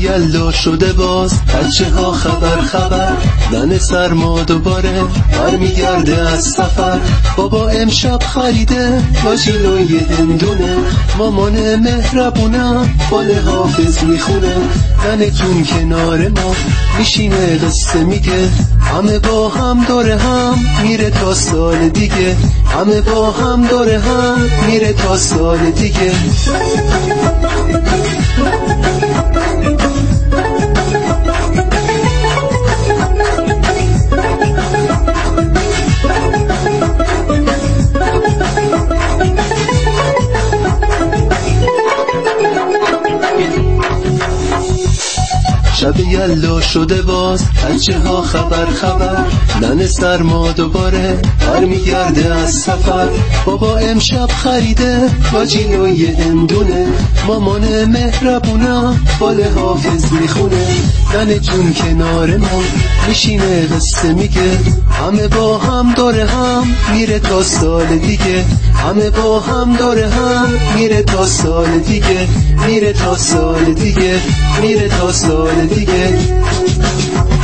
یلا شده باز، بچه ها خبر زن سرما دوباره برمیگرده از سفر. بابا امشب خریده واژیلوی هندونه، مامان مهربونم فال حافظ میخونه. زن جون کنار ما میشینه قصه میگه، همه با هم دوره هم میره تا سال دیگه، همه با هم دوره هم میره تا سال دیگه. شب یلا شده باز، بچه ها خبر زن سرما دوباره برمیگرده از سفر. بابا امشب خریده واژیلوی هندونه، مامان مهربونم فال حافظ میخونه. زن جون کنار ما میشینه قصه میگه، همه با هم دوره هم میره تا سال دیگه، همه با هم دوره هم میره تا سال دیگه، میره تا سال دیگه، میره تا سال دیگه.